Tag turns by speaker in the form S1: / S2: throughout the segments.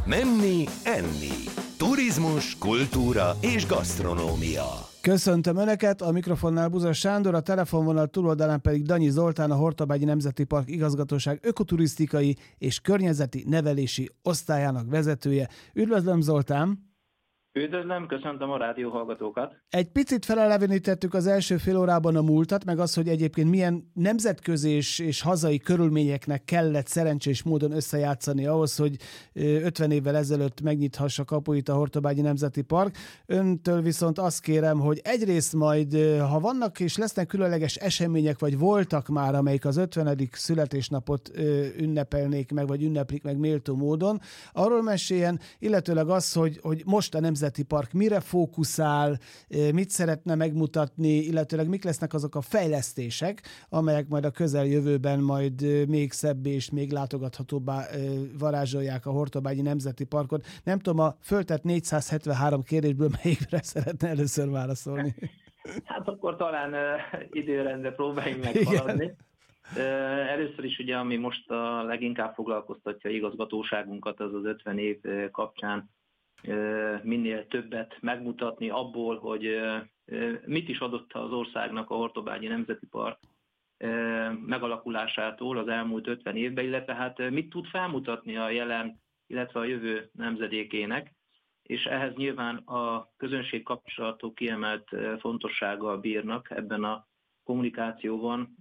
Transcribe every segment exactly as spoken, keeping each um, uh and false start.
S1: Menni, enni. Turizmus, kultúra és gasztronómia.
S2: Köszöntöm Önöket, a mikrofonnál Buzas Sándor, a telefonvonal túloldalán pedig Danyi Zoltán, a Hortobágyi Nemzeti Park Igazgatóság ökoturisztikai és környezeti nevelési osztályának vezetője. Üdvözlöm, Zoltán!
S3: Üdvözlöm, köszöntöm a rádió hallgatókat.
S2: Egy picit felelevenítettük az első fél órában a múltat, meg az, hogy egyébként milyen nemzetközi és, és hazai körülményeknek kellett szerencsés módon összejátszani ahhoz, hogy ötven évvel ezelőtt megnyithassa kapuit a Hortobágyi Nemzeti Park. Öntől viszont azt kérem, hogy egyrészt majd, ha vannak és lesznek különleges események, vagy voltak már, amelyik az ötvenedik születésnapot ünnepelnék meg, vagy ünneplik meg méltó módon, arról meséljen, illetőleg az, hogy, hogy most a Nemzeti Park mire fókuszál, mit szeretne megmutatni, illetőleg mik lesznek azok a fejlesztések, amelyek majd a közeljövőben majd még szebb és még látogathatóbbá varázsolják a Hortobágyi Nemzeti Parkot. Nem tudom, a föltett négyszázhetvenhárom kérdésből melyikre szeretne először válaszolni?
S3: Hát akkor talán uh, időrendre próbáljunk meghaladni. Uh, először is ugye, ami most a leginkább foglalkoztatja igazgatóságunkat, az az ötven év kapcsán minél többet megmutatni abból, hogy mit is adott az országnak a Hortobágyi Nemzeti Park megalakulásától az elmúlt ötven évben, illetve hát mit tud felmutatni a jelen, illetve a jövő nemzedékének, és ehhez nyilván a közönség kapcsolatok kiemelt fontossággal bírnak ebben a kommunikációban.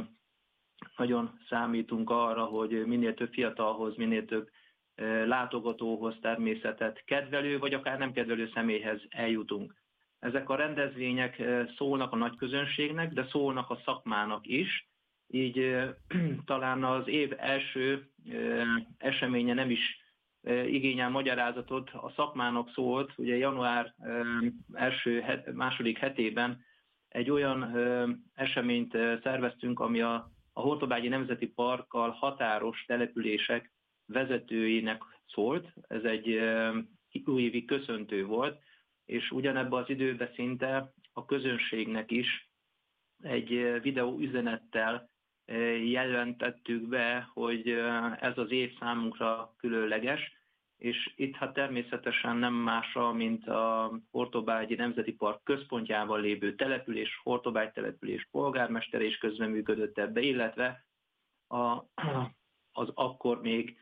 S3: Nagyon számítunk arra, hogy minél több fiatalhoz, minél több látogatóhoz, természetet kedvelő, vagy akár nem kedvelő személyhez eljutunk. Ezek a rendezvények szólnak a nagy közönségnek, de szólnak a szakmának is, így talán az év első eseménye nem is igényel magyarázatot, a szakmának szólt, ugye január első, második hetében egy olyan eseményt szerveztünk, ami a, a Hortobágyi Nemzeti Parkkal határos települések vezetőinek szólt, ez egy újévi köszöntő volt, és ugyanebben az időben szinte a közönségnek is egy videó üzenettel jelentettük be, hogy ez az év számunkra különleges, és itt hát természetesen nem másra, mint a Hortobágyi Nemzeti Park központjában lévő település, Hortobágy település polgármestere is közreműködött ebbe, illetve a, az akkor még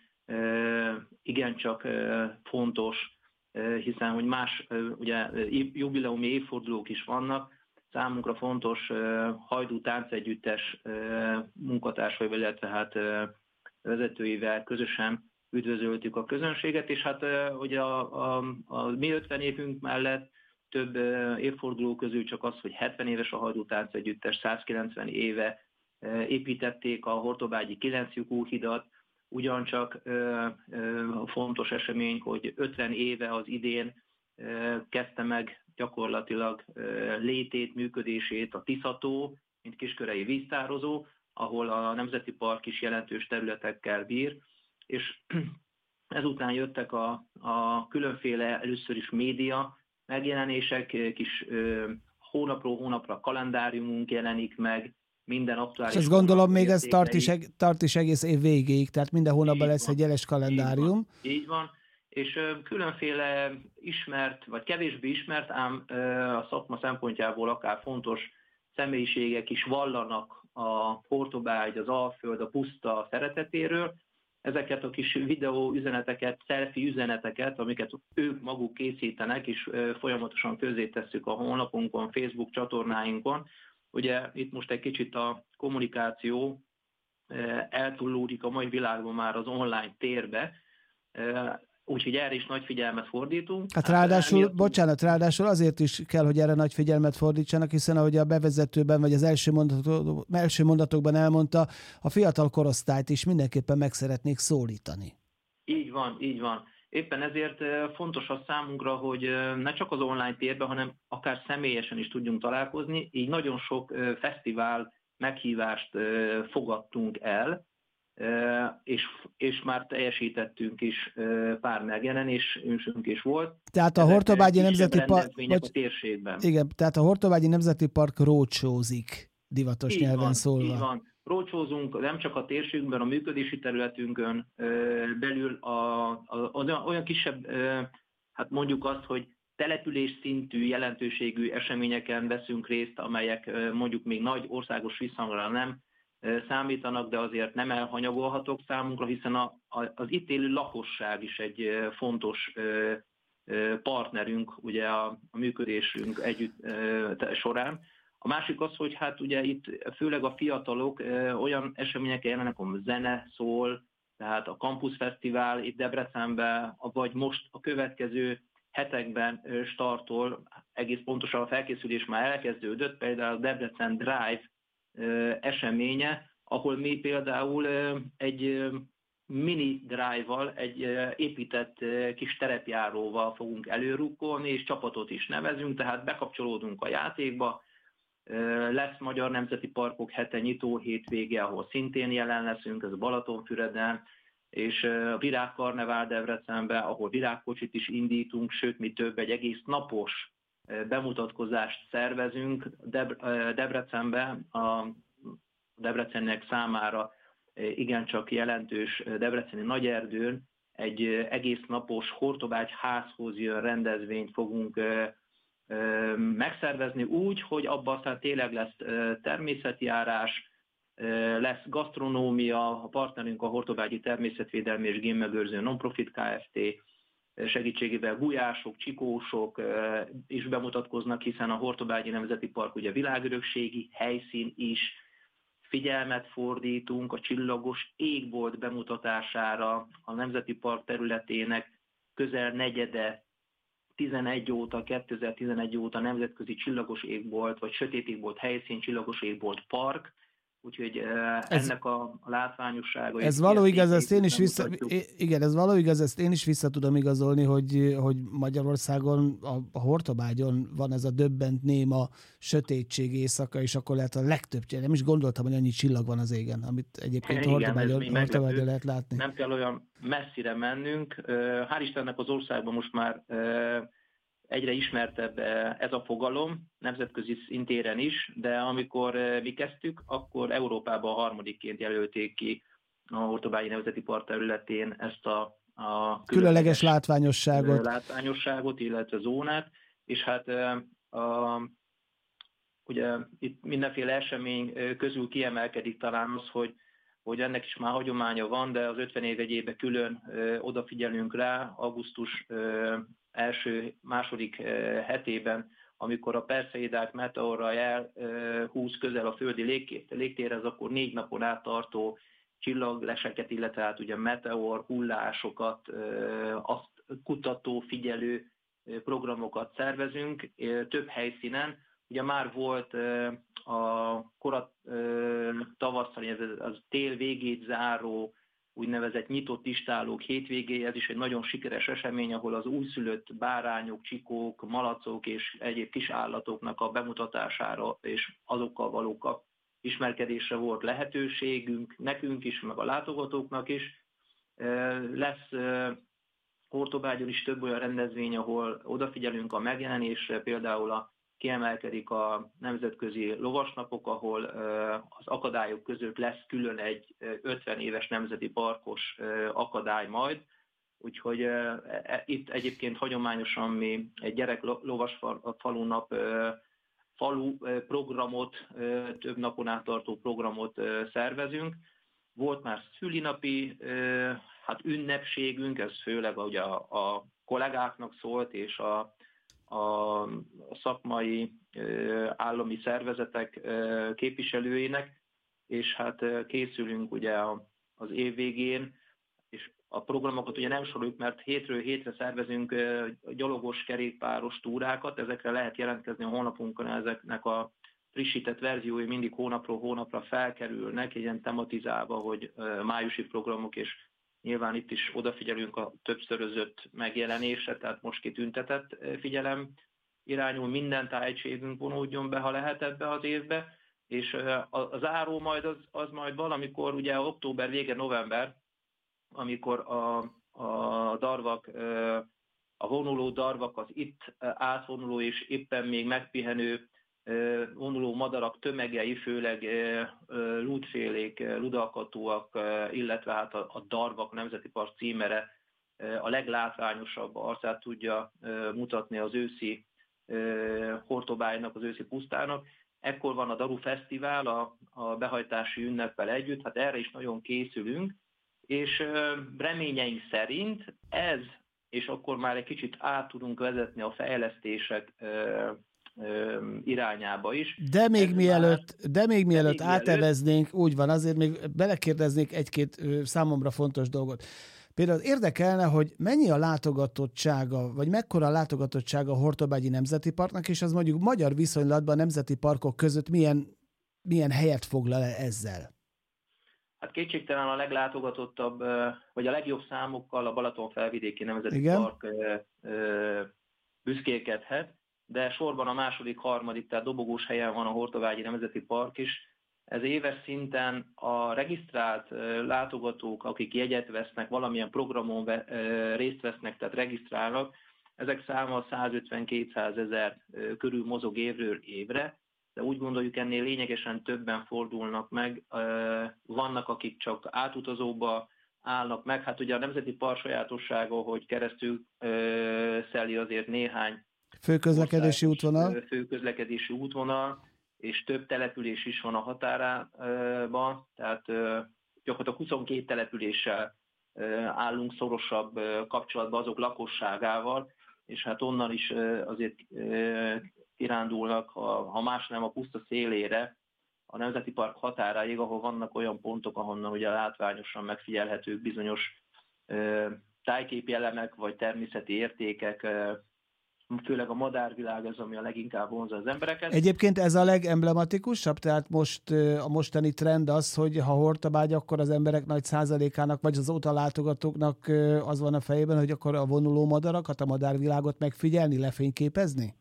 S3: igencsak fontos, hiszen hogy más ugye, jubileumi évfordulók is vannak, számunkra fontos Hajdú táncegyüttes munkatársaival, illetve hát vezetőivel közösen üdvözöltük a közönséget, és hát ugye a, a, a mi ötven évünk mellett több évforduló közül csak az, hogy hetven éves a Hajdú táncegyüttes, százkilencven éve építették a hortobágyi kilenclyukú hidat, ugyancsak ö, ö, fontos esemény, hogy ötven éve az idén ö, kezdte meg gyakorlatilag ö, létét, működését a Tiszató, mint kiskörei víztározó, ahol a Nemzeti Park is jelentős területekkel bír, és ezután jöttek a, a különféle először is média megjelenések, kis ö, hónapról hónapra kalendáriumunk jelenik meg, minden aktuális.
S2: És ezt gondolom még ez tart is, tart is egész év végéig, tehát minden hónapban lesz egy jeles kalendárium.
S3: Így van, így van. És ö, különféle ismert, vagy kevésbé ismert, ám ö, a szakma szempontjából akár fontos személyiségek is vallanak a Hortobágy, az Alföld, a puszta szeretetéről. Ezeket a kis videó üzeneteket, selfie üzeneteket, amiket ők maguk készítenek, és ö, folyamatosan közzétesszük a honlapunkon, Facebook csatornáinkon. Ugye itt most egy kicsit a kommunikáció eltúllódik a mai világban már az online térbe, úgyhogy erre is nagy figyelmet fordítunk.
S2: Hát ráadásul, hát, bocsánat, ráadásul azért is kell, hogy erre nagy figyelmet fordítsanak, hiszen ahogy a bevezetőben, vagy az első, mondatok, első mondatokban elmondta, a fiatal korosztályt is mindenképpen meg szeretnék szólítani.
S3: Így van, így van. Éppen ezért fontos az számunkra, hogy ne csak az online térben, hanem akár személyesen is tudjunk találkozni. Így nagyon sok fesztivál meghívást fogadtunk el, és, és már teljesítettünk is pár megjelenésünk is volt.
S2: Tehát a Hortobágyi Nemzeti Park...
S3: a térségben.
S2: Igen, tehát a Hortobágyi Nemzeti Park roadshow-zik, divatos
S3: így
S2: nyelven
S3: van,
S2: szólva.
S3: Így van. rócsózunk nem csak a térségünkben, a működési területünkön belül a, a, a, olyan kisebb, hát mondjuk azt, hogy település szintű, jelentőségű eseményeken veszünk részt, amelyek mondjuk még nagy országos visszhangra nem számítanak, de azért nem elhanyagolhatók számunkra, hiszen a, a, az itt élő lakosság is egy fontos partnerünk ugye a, a működésünk együtt során. A másik az, hogy hát ugye itt főleg a fiatalok olyan eseményeken jelenek, ahol zene szól, tehát a Campus Fesztivál itt Debrecenben, vagy most a következő hetekben startol, egész pontosan a felkészülés már elkezdődött, például a Debrecen Drive eseménye, ahol mi például egy mini drive-val, egy épített kis terepjáróval fogunk előrukkolni, és csapatot is nevezünk, tehát bekapcsolódunk a játékba. Lesz Magyar Nemzeti Parkok hete nyitó hétvége, ahol szintén jelen leszünk, ez a Balatonfüreden, és a Virágkarnevál Debrecenben, ahol virágkocsit is indítunk, sőt, mi több, egy egész napos bemutatkozást szervezünk Debrecenben, a Debrecennek számára igencsak jelentős debreceni Nagyerdőn egy egész napos Hortobágy házhoz jön rendezvényt fogunk megszervezni úgy, hogy abban aztán tényleg lesz természetjárás, lesz gasztronómia, a partnerünk a Hortobágyi Természetvédelmi és Génmegőrző Nonprofit Kft. Segítségével gulyások, csikósok is bemutatkoznak, hiszen a Hortobágyi Nemzeti Park ugye világörökségi helyszín is. Figyelmet fordítunk a csillagos égbolt bemutatására, a Nemzeti Park területének közel negyede tizenegy óta, kétezer-tizenegy óta nemzetközi csillagos égbolt, vagy sötét égbolt helyszín, csillagos égbolt park, úgyhogy ez, ennek a látványossága...
S2: Ez való igaz, ezt én is vissza, igen, ez való igaz, ezt én is vissza tudom igazolni, hogy, hogy Magyarországon, a, a Hortobágyon van ez a döbbent néma sötétség éjszaka, és akkor lehet a legtöbb, nem is gondoltam, hogy annyi csillag van az égen, amit egyébként Hortobágyon, Hortobágyon lehet látni.
S3: Nem kell olyan messzire mennünk. Hál' Istennek az országban most már egyre ismertebb ez a fogalom, nemzetközi szintéren is, de amikor mi kezdtük, akkor Európában a harmadikként jelölték ki a Hortobágyi Nemzeti Park területén ezt a, a
S2: különleges látványosságot.
S3: látványosságot, illetve zónát, és hát a, ugye itt mindenféle esemény közül kiemelkedik talán az, hogy hogy ennek is már hagyománya van, de az ötven év egyébe külön ö, odafigyelünk rá, augusztus ö, első, második ö, hetében, amikor a Perseidák meteorra elhúz közel a földi lég, légtérhez, akkor négy napon át tartó csillagleseket, illetve hát ugye meteor hullásokat, ö, azt kutató, figyelő programokat szervezünk ö, több helyszínen. Ugye már volt a korat tavasszal, ez az tél végét záró úgynevezett nyitott istálók hétvégéje, ez is egy nagyon sikeres esemény, ahol az újszülött bárányok, csikók, malacok és egyéb kis állatoknak a bemutatására és azokkal való ismerkedésre volt lehetőségünk, nekünk is, meg a látogatóknak is. Lesz Hortobágyon is több olyan rendezvény, ahol odafigyelünk a megjelenésre, például a kiemelkedik a nemzetközi lovasnapok, ahol az akadályok között lesz külön egy ötven éves nemzeti parkos akadály majd. Úgyhogy itt egyébként hagyományosan mi egy gyerek lovasfalunap falu programot, több napon át tartó programot szervezünk. Volt már szülinapi hát ünnepségünk, ez főleg ugye a, a kollégáknak szólt, és a a szakmai állami szervezetek képviselőinek, és hát készülünk ugye az év végén, és a programokat ugye nem soroljuk, mert hétről hétre szervezünk gyalogos, kerékpáros túrákat, ezekre lehet jelentkezni a honlapunkon, ezeknek a frissített verziói mindig hónapról hónapra felkerülnek, egy ilyen tematizálva, hogy májusi programok, és nyilván itt is odafigyelünk a többszörözött megjelenésre, tehát most kitüntetett figyelem irányul, minden tájegységünk vonódjon be, ha lehet ebbe az évbe, és a záró majd az, az majd valamikor, ugye október vége, november, amikor a, a darvak, a vonuló darvak, az itt átvonuló és éppen még megpihenő vonuló madarak tömegei, főleg lúdfélék, ludalkatóak, illetve hát a Darvak Nemzeti Park címere a leglátványosabb arcát tudja mutatni az őszi Hortobágynak, az őszi pusztának. Ekkor van a Daru Fesztivál a, a behajtási ünneppel együtt, hát erre is nagyon készülünk, és reményeink szerint ez, és akkor már egy kicsit át tudunk vezetni a fejlesztések irányába is.
S2: De még mielőtt, de még mielőtt
S3: még
S2: áteveznénk, úgy van, azért még belekérdeznék egy-két számomra fontos dolgot. Például érdekelne, hogy mennyi a látogatottsága, vagy mekkora a látogatottsága a Hortobágyi Nemzeti Parknak, és az mondjuk magyar viszonylatban a nemzeti parkok között milyen, milyen helyet foglal ezzel?
S3: Hát kétségtelen a leglátogatottabb, vagy a legjobb számokkal a Balaton-felvidéki Nemzeti
S2: Igen.
S3: Park büszkélkedhet, de sorban a második, harmadik, tehát dobogós helyen van a Hortobágyi Nemzeti Park is. Ez éves szinten a regisztrált látogatók, akik jegyet vesznek, valamilyen programon részt vesznek, tehát regisztrálnak, ezek száma százötven-kétszázezer körül mozog évről évre, de úgy gondoljuk, ennél lényegesen többen fordulnak meg. Vannak, akik csak átutazóba állnak meg. Hát ugye a Nemzeti Park sajátossága, hogy keresztül szeli azért néhány
S2: főközlekedési útvonal.
S3: Főközlekedési útvonal, és több település is van a határában, tehát gyakorlatilag huszonkét településsel állunk szorosabb kapcsolatban azok lakosságával, és hát onnan is azért kirándulnak, ha, ha más nem a puszta szélére, a Nemzeti Park határáig, ahol vannak olyan pontok, ahonnan ugye látványosan megfigyelhetők bizonyos tájképi elemek, vagy természeti értékek, főleg a madárvilág az, ami a leginkább vonzza az embereket.
S2: Egyébként ez a legemblematikusabb, tehát most a mostani trend az, hogy ha Hortobágy, akkor az emberek nagy százalékának, vagy az oda látogatóknak az van a fejében, hogy akkor a vonuló madarakat, a madárvilágot megfigyelni, lefényképezni?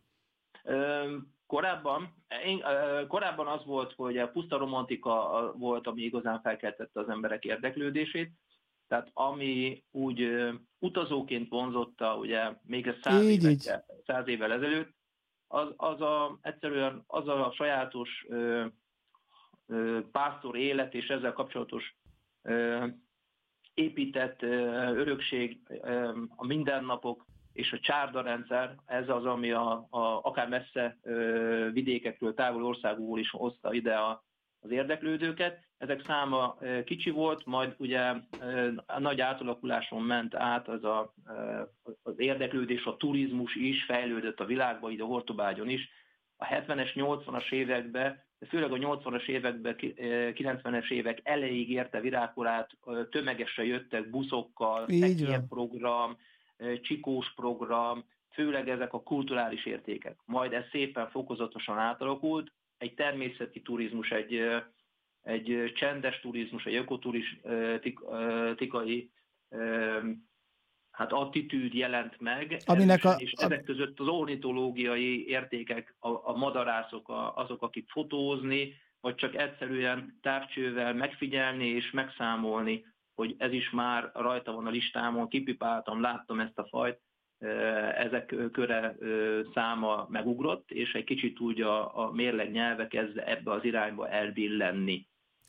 S3: Korábban, én, korábban az volt, hogy a puszta romantika volt, ami igazán felkeltette az emberek érdeklődését. Tehát ami úgy uh, utazóként vonzotta, ugye még száz, évekkel, száz évvel ezelőtt, az, az a, egyszerűen az a sajátos uh, uh, pásztor élet és ezzel kapcsolatos uh, épített uh, örökség, uh, a mindennapok és a csárdarendszer, ez az, ami a, a, akár messze uh, vidékekről, távol országúból is hozta ide a az érdeklődőket. Ezek száma kicsi volt, majd ugye a nagy átalakuláson ment át az, a, az érdeklődés, a turizmus is fejlődött a világban, ide a Hortobágyon is. A hetvenes, nyolcvanas években, de főleg a nyolcvanas években, kilencvenes évek elejéig érte virágkorát, tömegesen jöttek buszokkal, program, csikós program, főleg ezek a kulturális értékek. Majd ez szépen fokozatosan átalakult, egy természeti turizmus, egy, egy csendes turizmus, egy ökoturisztikai hát attitűd jelent meg,
S2: aminek a,
S3: és ezek között az ornitológiai értékek, a, a madarászok, a, azok, akik fotózni, vagy csak egyszerűen távcsővel megfigyelni és megszámolni, hogy ez is már rajta van a listámon, kipipáltam, láttam ezt a fajt, ezek köre száma megugrott, és egy kicsit úgy a, a mérleg nyelve kezd ebbe az irányba elbillenni.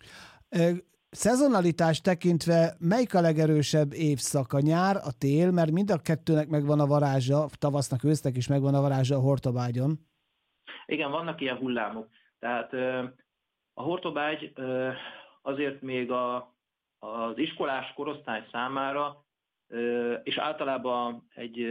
S2: Szezonalitás tekintve melyik a legerősebb évszak? A nyár, a tél, mert mind a kettőnek megvan a varázsa, tavasznak, ősznek is megvan a varázsa a Hortobágyon.
S3: Igen, vannak ilyen hullámok. Tehát a Hortobágy azért még a, az iskolás korosztály számára és általában egy,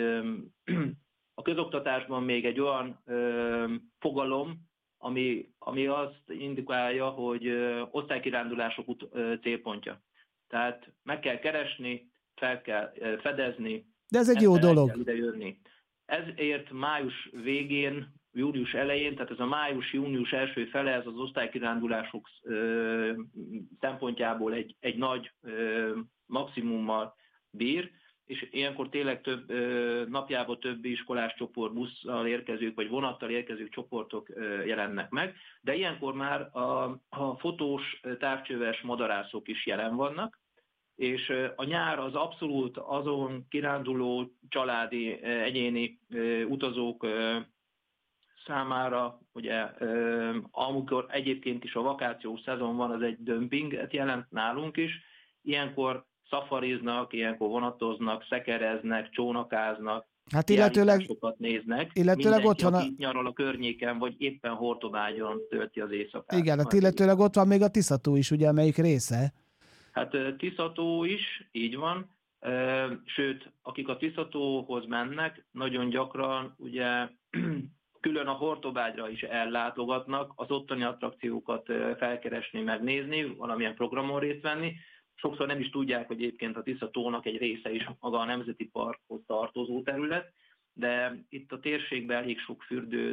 S3: a közoktatásban még egy olyan fogalom, ami, ami azt indikálja, hogy osztálykirándulások célpontja. Tehát meg kell keresni, fel kell fedezni.
S2: De ez egy jó dolog.
S3: Ide jönni. Ezért május végén, július elején, tehát ez a május-június első fele, ez az osztálykirándulások szempontjából egy, egy nagy maximummal bír, és ilyenkor tényleg több napjában több iskolás csoport, busszal érkezők, vagy vonattal érkezők csoportok jelennek meg, de ilyenkor már a, a fotós, távcsöves madarászok is jelen vannak, és a nyár az abszolút azon kiránduló, családi, egyéni utazók számára, ugye amikor egyébként is a vakációs szezon van, az egy dömpinget jelent nálunk is, ilyenkor szafariznak, ilyenkor vonatoznak, szekereznek, csónakáznak,
S2: hát illetőleg,
S3: néznek.
S2: illetőleg ott van a...
S3: nyaral a környéken, vagy éppen Hortobágyon tölti az éjszakát.
S2: Igen, hát illetőleg ott van még a Tiszató is, ugye, amelyik része?
S3: Hát Tiszató is, így van. Sőt, akik a Tiszatóhoz mennek, nagyon gyakran ugye külön a Hortobágyra is ellátogatnak, az ottani attrakciókat felkeresni, megnézni, valamilyen programon részt venni. Sokszor nem is tudják, hogy egyébként a Tiszatónak egy része is maga a Nemzeti Parkhoz tartozó terület, de itt a térségben elég sok fürdő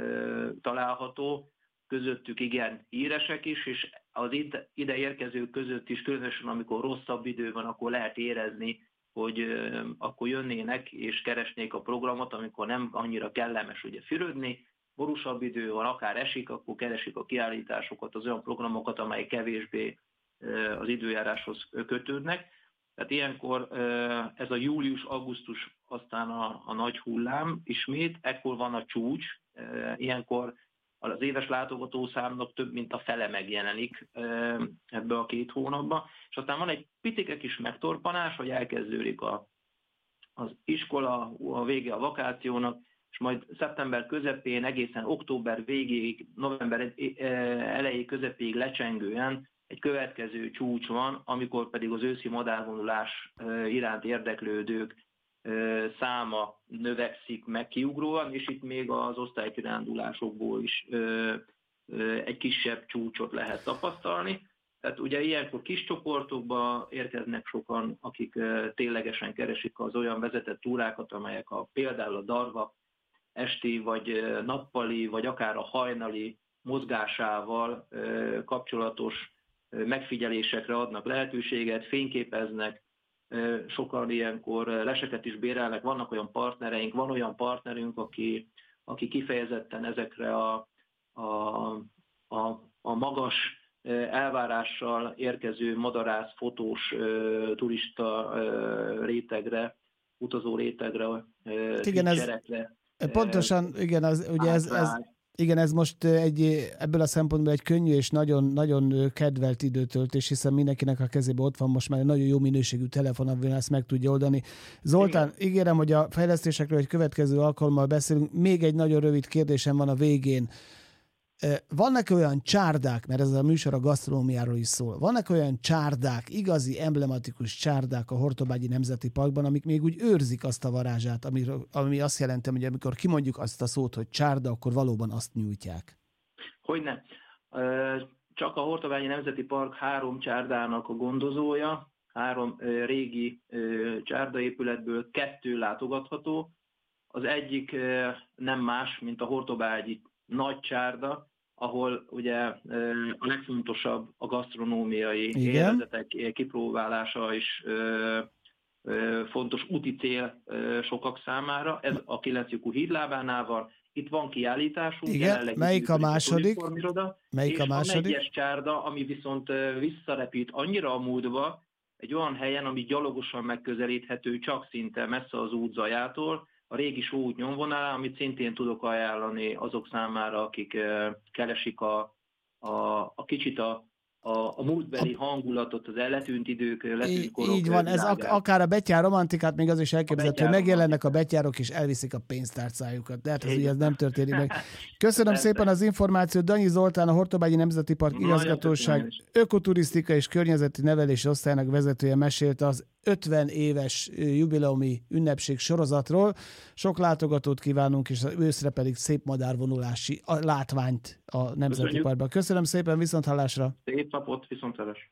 S3: található, közöttük igen híresek is, és az ide érkezők között is, különösen amikor rosszabb idő van, akkor lehet érezni, hogy akkor jönnének és keresnék a programot, amikor nem annyira kellemes ugye fürödni, borúsabb idő van, akár esik, akkor keresik a kiállításokat, az olyan programokat, amelyek kevésbé az időjáráshoz kötődnek. Tehát ilyenkor ez a július-augusztus aztán a, a nagy hullám ismét, ekkor van a csúcs, ilyenkor az éves látogatószámnak több mint a fele megjelenik ebbe a két hónapba, és aztán van egy pitike kis megtorpanás, hogy elkezdődik a, az iskola, a vége a vakációnak, és majd szeptember közepén egészen október végéig, november elejé közepéig lecsengően egy következő csúcs van, amikor pedig az őszi madárvonulás iránt érdeklődők száma növekszik meg kiugróan, és itt még az osztálykirándulásokból is egy kisebb csúcsot lehet tapasztalni. Tehát ugye ilyenkor kis csoportokba érkeznek sokan, akik ténylegesen keresik az olyan vezetett túrákat, amelyek a, például a darva esti, vagy nappali, vagy akár a hajnali mozgásával kapcsolatos megfigyelésekre adnak lehetőséget, fényképeznek, sokan ilyenkor leseket is bérelnek, vannak olyan partnereink, van olyan partnerünk, aki, aki kifejezetten ezekre a, a, a, a magas elvárással érkező madarász, fotós, turista rétegre, utazó rétegre,
S2: igen, ez, pontosan, igen, az, ugye ez, ez, igen, ez most egy, ebből a szempontból egy könnyű és nagyon, nagyon kedvelt időtöltés, hiszen mindenkinek a kezében ott van most már egy nagyon jó minőségű telefon, amivel ezt meg tudja oldani. Zoltán, igen, ígérem, hogy a fejlesztésekről egy következő alkalommal beszélünk. Még egy nagyon rövid kérdésem van a végén. Vannak olyan csárdák, mert ez a műsor a gasztronómiáról is szól, vannak olyan csárdák, igazi, emblematikus csárdák a Hortobágyi Nemzeti Parkban, amik még úgy őrzik azt a varázsát, ami, ami azt jelenti, hogy amikor kimondjuk azt a szót, hogy csárda, akkor valóban azt nyújtják.
S3: Hogyne. Csak a Hortobágyi Nemzeti Park három csárdának a gondozója, három régi csárdaépületből kettő látogatható. Az egyik nem más, mint a Hortobágyi nagy csárda, ahol ugye a legfontosabb a gasztronómiai élvezetek kipróbálása is fontos úti cél sokak számára. Ez a kilenc lyukú hídlábánál van. Itt van kiállításunk.
S2: Igen, melyik a második? Melyik a második?
S3: És van egyes csárda, ami viszont visszarepít annyira a múltba, egy olyan helyen, ami gyalogosan megközelíthető, csak szinte messze az út zajától, a régi sóút nyomvonalán, amit szintén tudok ajánlani azok számára, akik keresik a, a, a kicsit a, a, a múltbeli hangulatot, az letűnt idők, letűnt korok.
S2: Így van, ez ak- akár a betyár romantikát, még az is elképzelhető, hogy megjelennek a betyárok és elviszik a pénztárcájukat. De hát ez ugye ez nem történik meg. Köszönöm szépen az információt. Danyi Zoltán, a Hortobágyi Nemzeti Park igazgatóság ökoturisztika és környezeti nevelési osztályának vezetője mesélt az ötven éves jubileumi ünnepség sorozatról. Sok látogatót kívánunk, és őszre pedig szép madárvonulási látványt a Nemzeti Parkban. Köszönöm szépen, viszonthallásra!
S3: Szép napot, viszonthallásra!